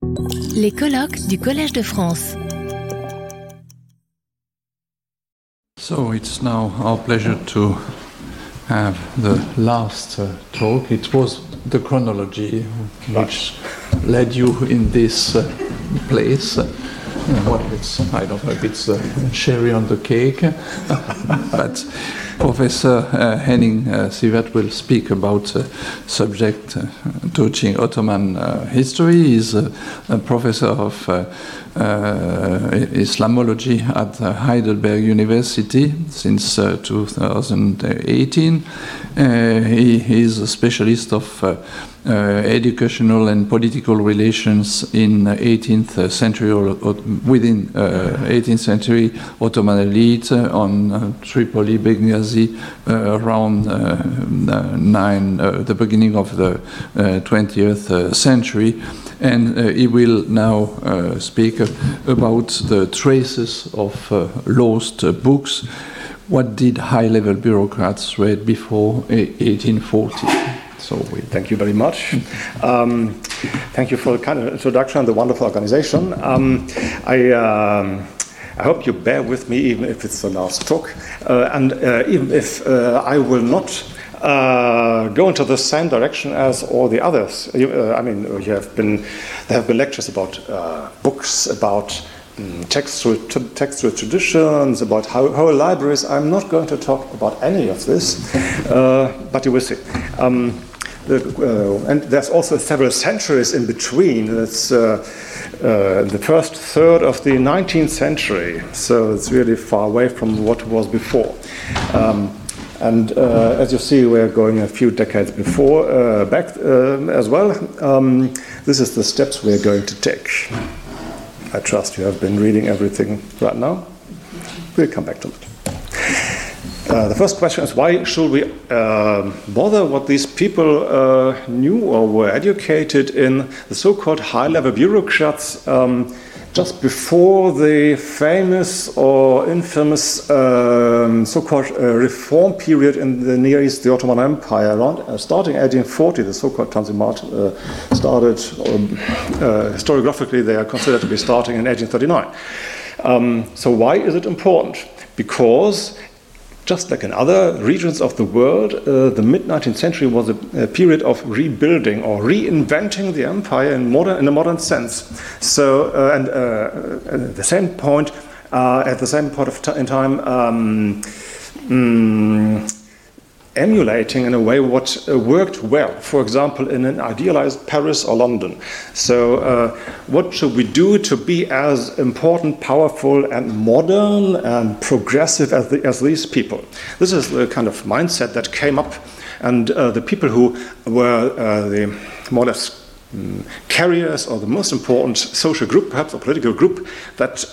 Les colloques du Collège de France. So it's now our pleasure to have the last talk. It was the chronology which led you in this place. I don't know if it's cherry on the cake, but Professor Henning Sievert will speak about a subject touching Ottoman history. He's a professor of Islamology at Heidelberg University since 2018. He is a specialist of educational and political relations in 18th century or within 18th century Ottoman elite on Tripoli, Benghazi, around the beginning of the 20th century. And he will now speak about the traces of lost books. What did high-level bureaucrats read before 1840? Thank you very much. Thank you for the kind of introduction and the wonderful organization. I hope you bear with me, even if it's the last talk, and even if I will not go into the same direction as all the others. There have been lectures about books, about textual traditions, about how libraries. I'm not going to talk about any of this, but you will see. And there's also several centuries in between. That's the first third of the 19th century, so it's really far away from what was before. As you see, we're going a few decades back as well. This is the steps we're going to take. I trust you have been reading everything right now. We'll come back to it. The first question is, why should we bother what these people knew or were educated in, the so-called high-level bureaucrats, just before the famous or infamous so-called reform period in the Near East, the Ottoman Empire, starting 1840, the so-called Tanzimat started, historiographically they are considered to be starting in 1839. So why is it important? Because just like in other regions of the world, the mid-19th century was a period of rebuilding or reinventing the empire in a modern sense. So, at the same point in time, emulating in a way what worked well, for example, in an idealized Paris or London. So what should we do to be as important, powerful, and modern and progressive as these people? This is the kind of mindset that came up, and the people who were the more or less carriers or the most important social group, perhaps a political group, that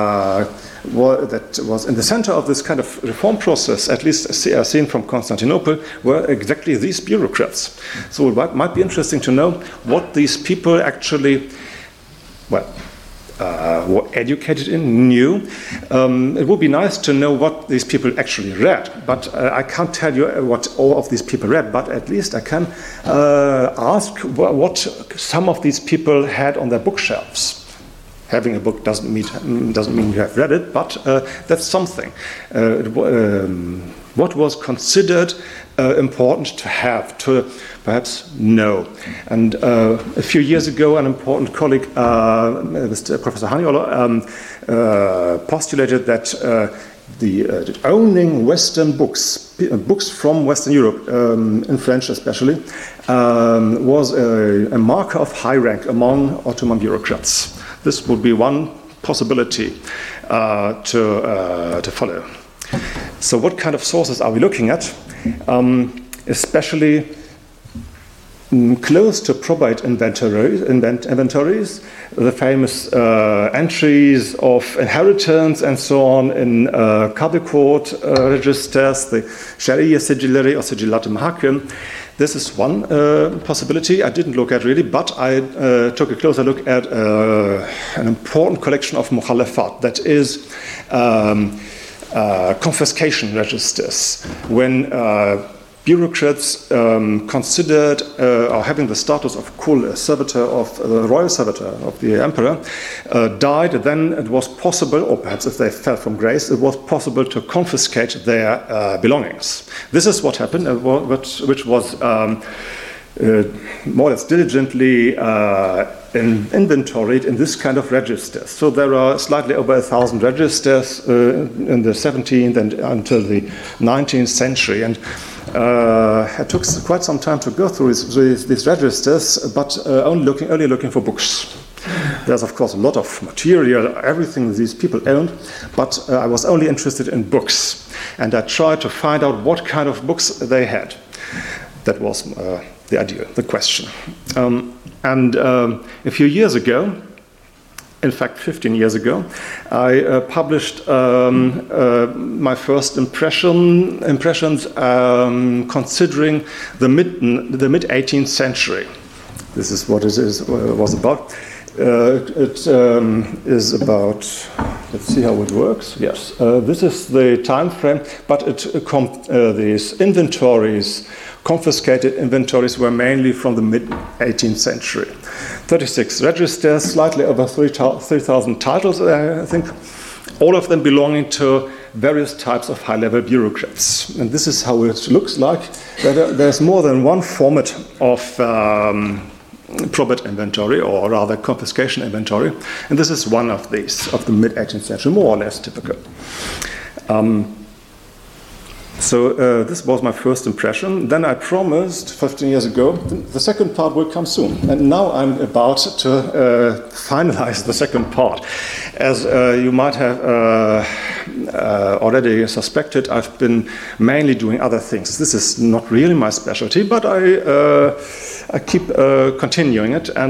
was in the center of this kind of reform process, at least seen from Constantinople, were exactly these bureaucrats. So it might be interesting to know what these people actually, were educated in, knew. It would be nice to know what these people actually read, but I can't tell you what all of these people read, but at least I can ask what some of these people had on their bookshelves. Having a book doesn't mean you have read it, but that's something. What was considered important to have, to perhaps know. And a few years ago, an important colleague, Professor Haniolo, postulated that owning Western books from Western Europe, in French especially, was a marker of high rank among Ottoman bureaucrats. This would be one possibility to follow. So what kind of sources are we looking at? Especially close to probate inventories, the famous entries of inheritance and so on in Qadi court registers, the Sharia Sigillary or Sigillat al-Mahakim. This is one possibility I didn't look at really, but I took a closer look at an important collection of mukhalafat, that is confiscation registers. When bureaucrats considered or having the status of servitor of the royal servitor of the emperor died, then it was possible, or perhaps if they fell from grace, it was possible to confiscate their belongings. This is what happened, which was more or less diligently inventoried in this kind of registers. So there are slightly over 1,000 registers in the 17th and until the 19th century. And it took quite some time to go through these registers, but only looking for books. There's, of course, a lot of material, everything these people owned, but I was only interested in books. And I tried to find out what kind of books they had. That was the idea, the question. And a few years ago, in fact 15 years ago, I published my first impressions considering the mid-18th century. This is what it was about. It is about, let's see how it works. Yes, this is the time frame, but these inventories, confiscated inventories, were mainly from the mid-18th century. 36 registers, slightly over 3,000 titles, I think, all of them belonging to various types of high-level bureaucrats. And this is how it looks like. There's more than one format of probate inventory, or rather confiscation inventory, and this is one of these, of the mid-18th century, more or less typical. So this was my first impression. Then I promised 15 years ago, the second part will come soon. And now I'm about to finalize the second part. As you might have already suspected, I've been mainly doing other things. This is not really my specialty, but I keep continuing it, and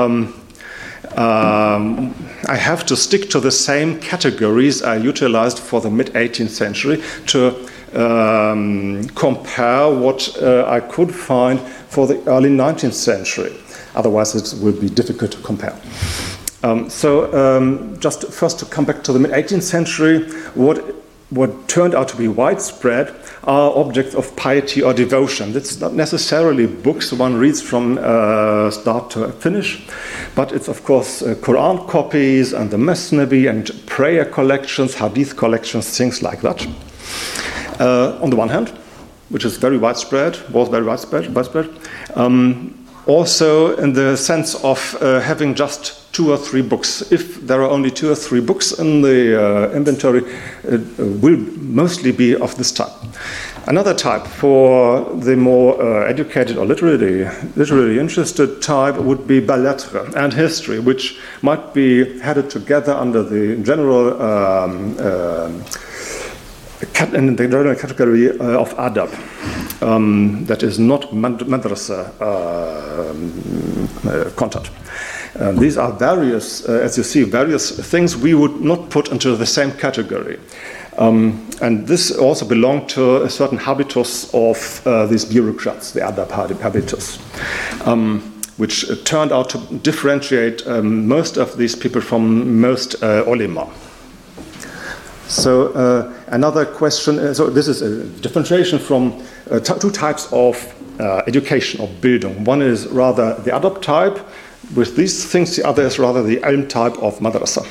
I have to stick to the same categories I utilized for the mid-18th century to compare what I could find for the early 19th century. Otherwise, it will be difficult to compare. Just first to come back to the mid-18th century, what turned out to be widespread are objects of piety or devotion. It's not necessarily books one reads from start to finish, but it's of course Quran copies and the Masnavi and prayer collections, hadith collections, things like that. On the one hand, which is very widespread, was very widespread. Also in the sense of having just 2 or 3 books. If there are only 2 or 3 books in the inventory, it will mostly be of this type. Another type for the more educated or literally interested type would be belles-lettres and history, which might be headed together under the general in the general category of adab. That is not madrasa content. These are various, as you see, various things we would not put into the same category. And this also belonged to a certain habitus of these bureaucrats, the adab habitus, which turned out to differentiate most of these people from most ulema. So another question, so this is a differentiation from 2 types of education or Bildung. One is rather the adab type with these things, the other is rather the ilm type of madrasa.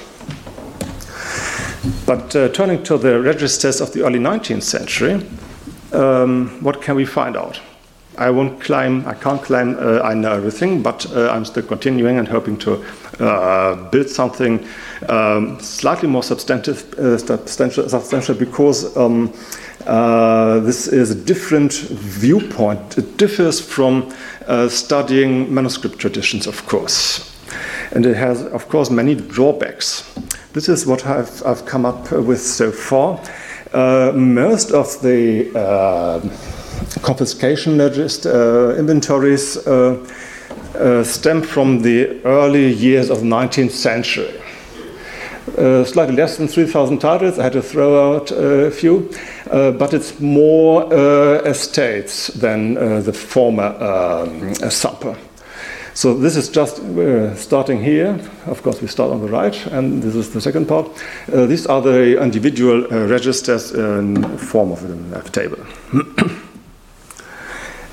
But turning to the registers of the early 19th century, what can we find out? I can't claim I know everything, but I'm still continuing and hoping to build something slightly more substantial because this is a different viewpoint. It differs from studying manuscript traditions, of course. And it has, of course, many drawbacks. This is what I've come up with so far. Most of the confiscation inventories stem from the early years of the 19th century. Slightly less than 3,000 titles. I had to throw out a few, but it's more estates than the former sample. So this is just starting here. Of course, we start on the right, and this is the second part. These are the individual registers in form of a table.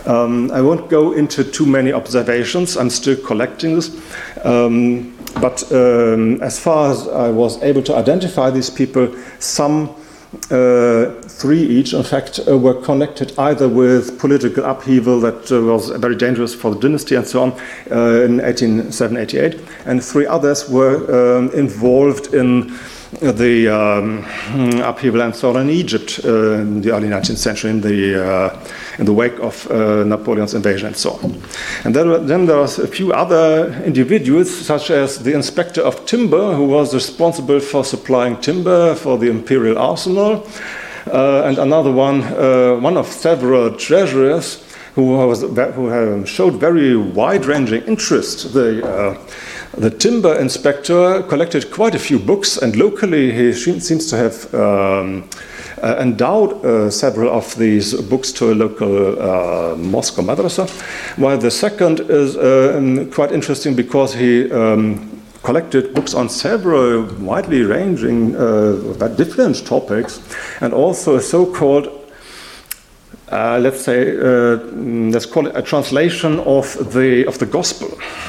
I won't go into too many observations. I'm still collecting this. But as far as I was able to identify these people, some 3 each, in fact, were connected either with political upheaval that was very dangerous for the dynasty and so on in 1887-88, and 3 others were involved in the upheaval and so on in Egypt in the early 19th century in the wake of Napoleon's invasion and so on. And then there was a few other individuals, such as the inspector of timber, who was responsible for supplying timber for the imperial arsenal, and another one of several treasurers who showed very wide-ranging interest. The timber inspector collected quite a few books, and locally he seems to have endowed several of these books to a local mosque or madrasa, while the second is quite interesting because he collected books on several widely ranging, different topics, and also a so-called let's call it a translation of the gospel.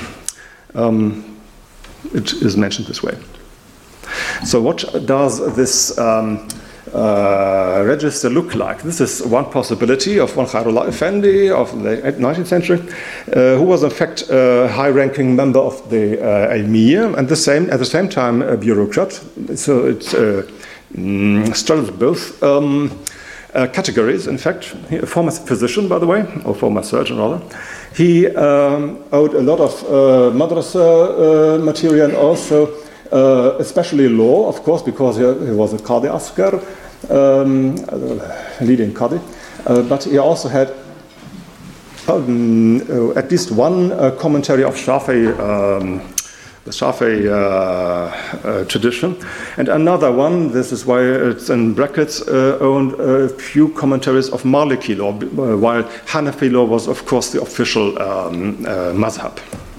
It is mentioned this way. So what does this register look like? This is one possibility of one Khairullah Effendi of the 19th century, who was in fact a high-ranking member of the Emir, and at the same time a bureaucrat. So it straddles both categories. In fact, a former physician, by the way, or former surgeon rather. He owed a lot of madrasa material and also especially law, of course, because he was a Qadi Asghar, leading Qadi. But he also had at least one commentary of the Shafi'i tradition, and another one, this is why it's in brackets, owned a few commentaries of Maliki law, while Hanafi law was, of course, the official mazhab.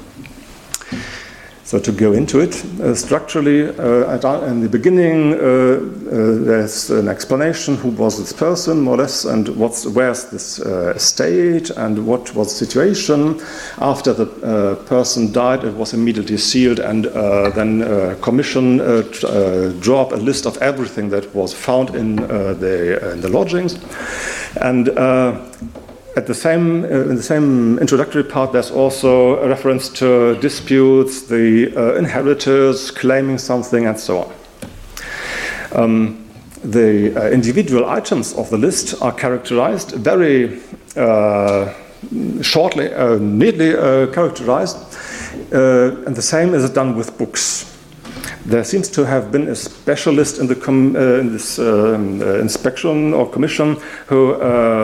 So to go into it, structurally, in the beginning, there's an explanation who was this person, more or less, and where's this estate, and what was the situation. After the person died, it was immediately sealed, and then commission drew up a list of everything that was found in the lodgings. And in the same introductory part, there's also a reference to disputes, the inheritors claiming something, and so on. The individual items of the list are characterized very shortly, neatly characterized, and the same is done with books. There seems to have been a specialist in this inspection or commission who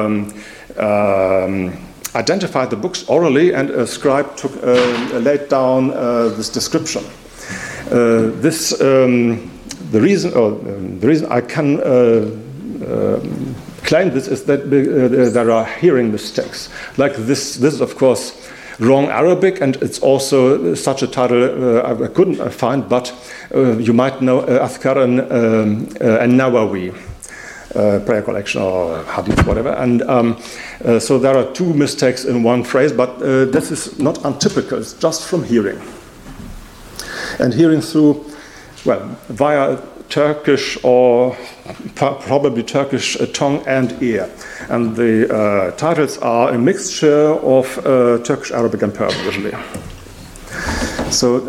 identified the books orally, and a scribe laid down this description. The reason I can claim this is that there are hearing mistakes. Like this is of course wrong Arabic, and it's also such a title I couldn't find, but you might know Adhkar and Nawawi. Prayer collection or hadith, whatever, and so there are 2 mistakes in one phrase, but this is not untypical. It's just from hearing, and hearing through, via Turkish or probably Turkish tongue and ear, and the titles are a mixture of Turkish, Arabic, and Persian usually. So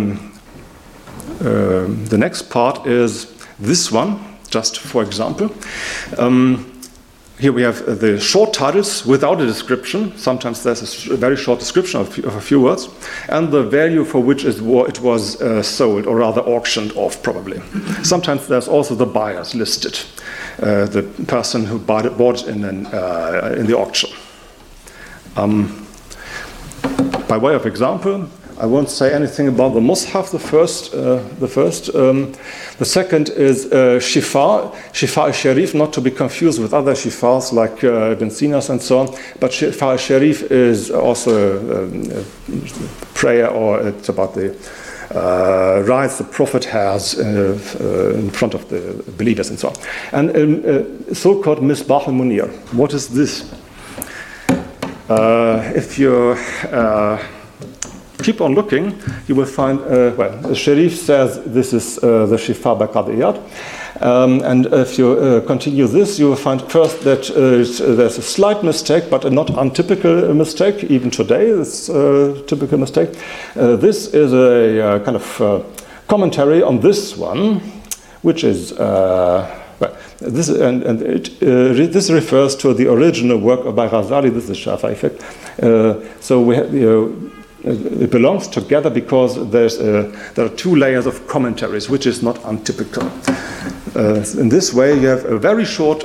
the next part is this one. Just for example, here we have the short titles without a description. Sometimes there's a very short description of a few words, and the value for which it was sold, or rather auctioned off, probably. Sometimes there's also the buyers listed, the person who bought it in the auction. By way of example, I won't say anything about the Mus'haf, the first. The second is Shifa al-Sharif, not to be confused with other Shifas like Ibn Sina's and so on, but Shifa al-Sharif is also a prayer, or it's about the rights the Prophet has in front of the believers and so on. And so-called Misbah al-Munir. What is this? If you keep on looking, you will find, well, the Sherif says this is the Shifa by Qadi Iyad. And if you continue this, you will find first that there's a slight mistake, but a not untypical mistake. Even today, it's a typical mistake. This is a kind of commentary on this one, which is well, this this refers to the original work by Ghazali. This is Shafa effect. So we have, it belongs together because there are two layers of commentaries, which is not untypical. In this way, you have a very short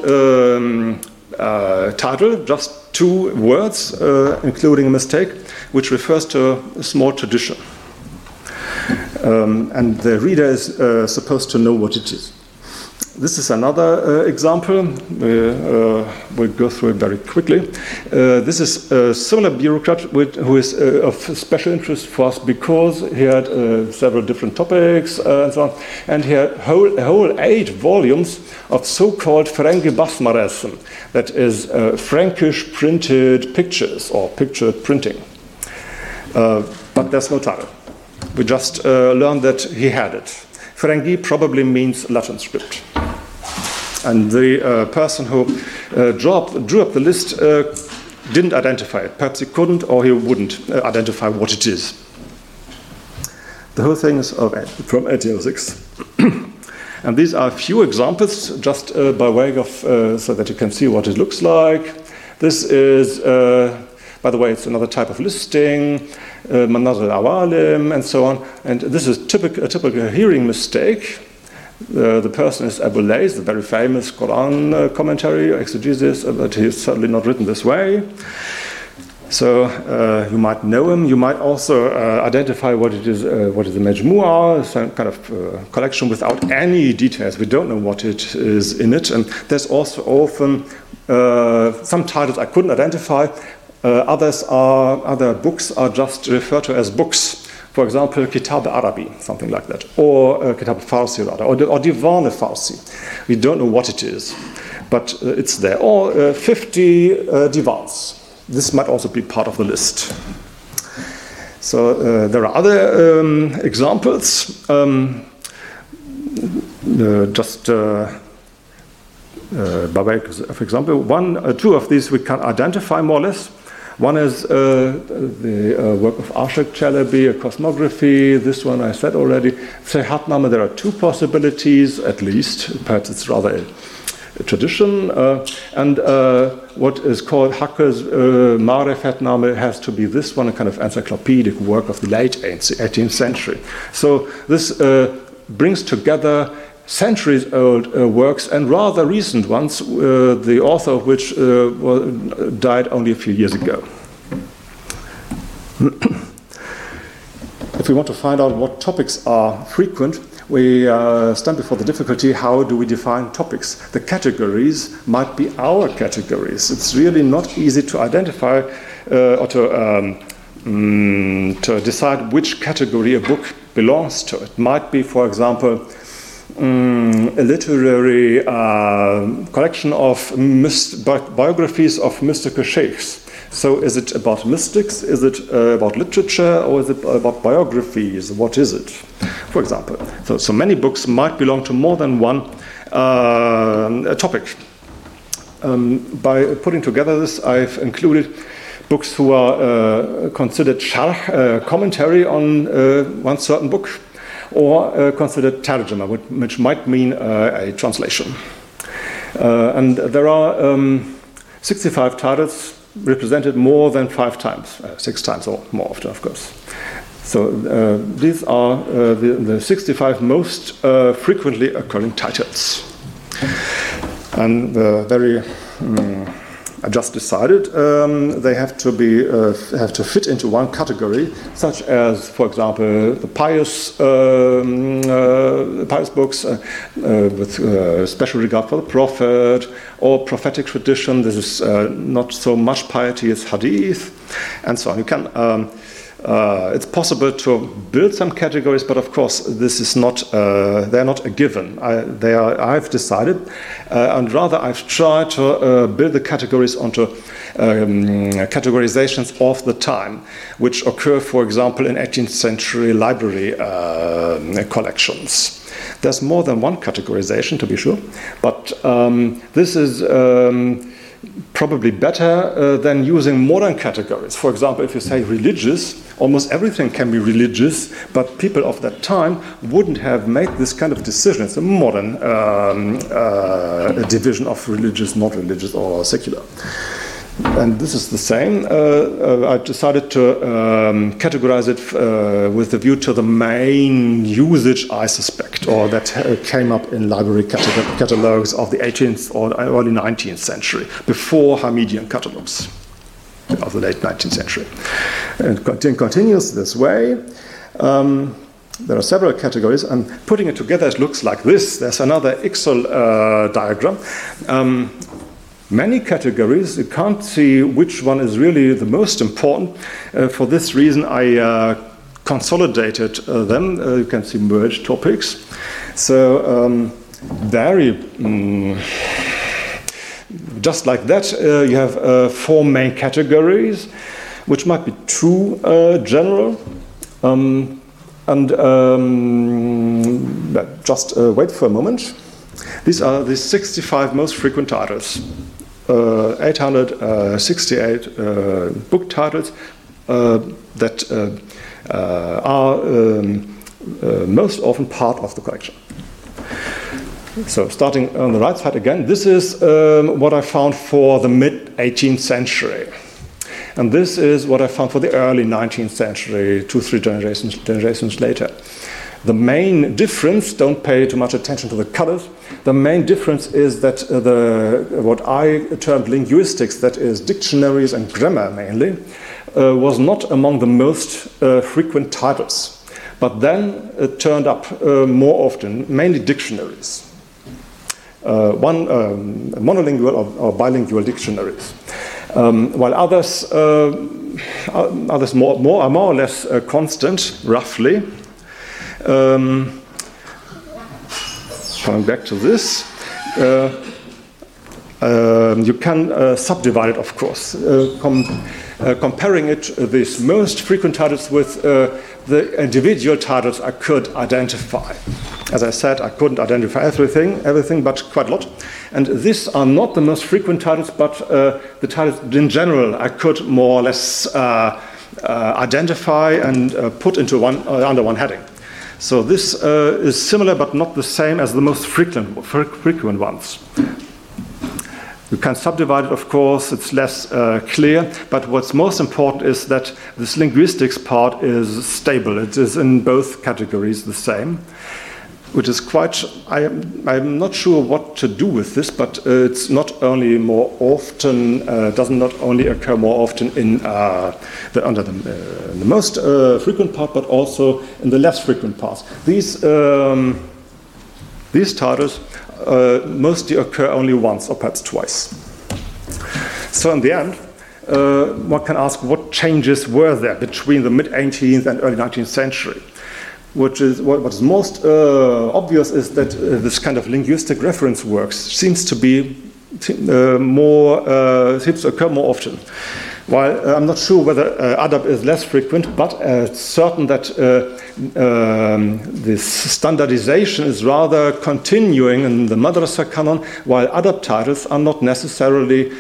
title, just 2 words, including a mistake, which refers to a small tradition. And the reader is supposed to know what it is. This is another example. We'll go through it very quickly. This is a similar bureaucrat who is of special interest for us because he had several different topics and so on. And he had whole 8 volumes of so-called Franki Basmaresim, that is Frankish printed pictures or pictured printing. But there's no title. We just learned that he had it. Frangi probably means Latin script. And the person who drew up the list didn't identify it. Perhaps he couldn't, or he wouldn't identify what it is. The whole thing is from 1806. And these are a few examples, just by way of, so that you can see what it looks like. This is, by the way, it's another type of listing, Manaz al-Awalim, and so on. And this is a typical hearing mistake. The person is Abu Lays, the very famous Quran commentary, exegesis, but he's certainly not written this way. So you might know him. You might also identify what it is. What is a Majmu'ah, some kind of collection without any details. We don't know what it is in it. And there's also often some titles I couldn't identify. Other books are just referred to as books. For example, Kitab Arabi, something like that, or Kitab Farsi rather, or Divan Farsi. We don't know what it is, but it's there. Or 50 divans. This might also be part of the list. So there are other examples. Just by way of example, 2 of these we can identify more or less. One is the work of Ashok Chalabi, a cosmography. This one I said already. Sehatnama, there are 2 possibilities at least. Perhaps it's rather a tradition. And what is called Hakka's Ma'rifatnama has to be this one, a kind of encyclopedic work of the late 18th century. So this brings together centuries-old works and rather recent ones, the author of which died only a few years ago. If we want to find out what topics are frequent, we stand before the difficulty, how do we define topics? The categories might be our categories. It's really not easy to identify or to decide which category a book belongs to. It might be, for example, a literary collection of biographies of mystical sheikhs. So is it about mystics, is it about literature, or is it about biographies? What is it, for example? So many books might belong to more than one topic. By putting together this, I've included books who are considered sharh, commentary on one certain book, or considered tarjama, which might mean a translation. And there are 65 titles represented more than 5 times, 6 times or more often, of course. So these are the 65 most frequently occurring titles. And I just decided they have to fit into one category, such as, for example, the pious books with special regard for the prophet, or prophetic tradition. This is not so much piety as hadith, and so on. You can. It's possible to build some categories, but of course this is not. They are not a given. I've decided, and rather I've tried to build the categories onto categorizations of the time, which occur, for example, in 18th century library collections. There's more than one categorization, to be sure, but this is probably better than using modern categories. For example, if you say religious, almost everything can be religious, but people of that time wouldn't have made this kind of decision. It's a modern division of religious, not religious, or secular. And this is the same. I decided to categorize it with a view to the main usage, I suspect, or that came up in library catalogs of the 18th or early 19th century, before Hamidian catalogs of the late 19th century. And it continues this way. There are several categories. I'm putting it together, it looks like this. There's another Excel diagram. Many categories, you can't see which one is really the most important. For this reason, I consolidated them. You can see merged topics. So, just like that, you have 4 main categories, which might be too general. Just wait for a moment. These are the 65 most frequent titles. 868 book titles that are most often part of the collection. So starting on the right side again, this is what I found for the mid-18th century. And this is what I found for the early 19th century, 2-3 generations later. The main difference, don't pay too much attention to the colors, the main difference is that what I termed linguistics, that is dictionaries and grammar mainly, was not among the most frequent titles. But then it turned up more often, mainly dictionaries. Monolingual or bilingual dictionaries. While others are more or less constant, roughly. Coming back to this, you can subdivide it, of course, comparing it, these most frequent titles with the individual titles I could identify. As I said, I couldn't identify everything, but quite a lot. And these are not the most frequent titles, but the titles in general I could more or less identify and put into under one heading. So this is similar but not the same as the most frequent ones. You can subdivide it, of course, it's less clear, but what's most important is that this linguistics part is stable. It is in both categories the same, which is quite, I'm not sure what to do with this, but it's not only more often, does not only occur more often in the most frequent part, but also in the less frequent parts. These titles mostly occur only once or perhaps twice. So in the end, one can ask what changes were there between the mid-18th and early 19th century. What is most obvious is that this kind of linguistic reference works seems to occur more often. While I'm not sure whether adab is less frequent, but it's certain that this standardization is rather continuing in the madrasa canon, while adab titles are not necessarily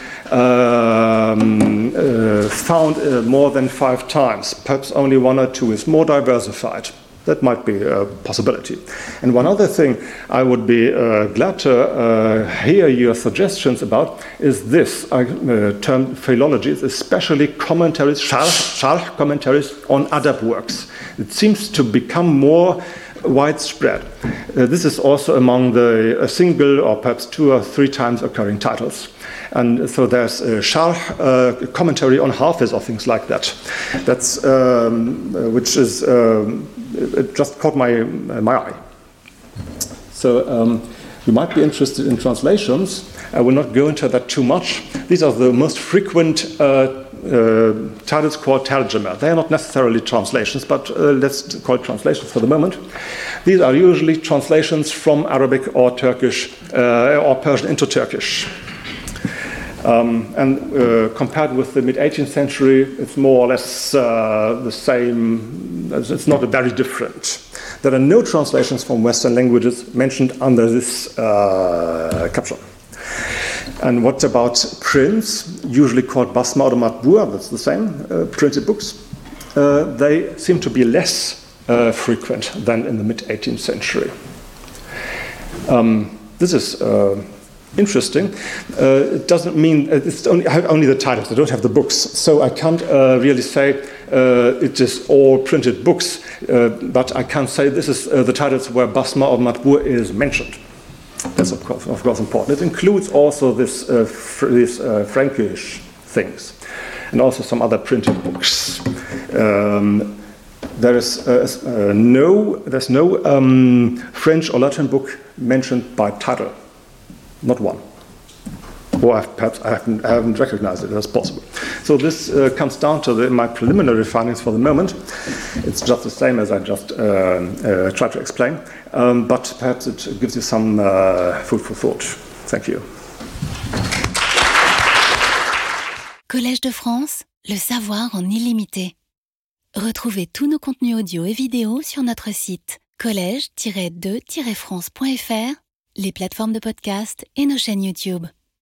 found more than 5 times. Perhaps only 1 or 2 is more diversified. That might be a possibility. And one other thing I would be glad to hear your suggestions about is this term philology, especially commentaries, sharh commentaries on adab works. It seems to become more widespread. This is also among the single or perhaps 2 or 3 times occurring titles. And so there's a sharh commentary on Hafiz or things like that. That's which is it just caught my eye. So you might be interested in translations. I will not go into that too much. These are the most frequent titles called tarjama. They are not necessarily translations, but let's call it translations for the moment. These are usually translations from Arabic or Turkish or Persian into Turkish. Compared with the mid-18th century, it's more or less the same. It's not very different. There are no translations from Western languages mentioned under this caption. And what about prints, usually called Basma or Matbua, that's the same, printed books? They seem to be less frequent than in the mid-18th century. This is interesting. It doesn't mean it's only the titles. They don't have the books, so I can't really say it is all printed books. But I can say this is the titles where Basma or Matbua is mentioned. That's of course important. It includes also these Frankish things, and also some other printed books. There's no French or Latin book mentioned by title. Not one. Or perhaps I haven't recognized it as possible. So this comes down to my preliminary findings for the moment. It's just the same as I just tried to explain, but perhaps it gives you some food for thought. Thank you. Collège de France, le savoir en illimité. Retrouvez tous nos contenus audio et vidéo sur notre site collège-2-france.fr, les plateformes de podcast et nos chaînes YouTube.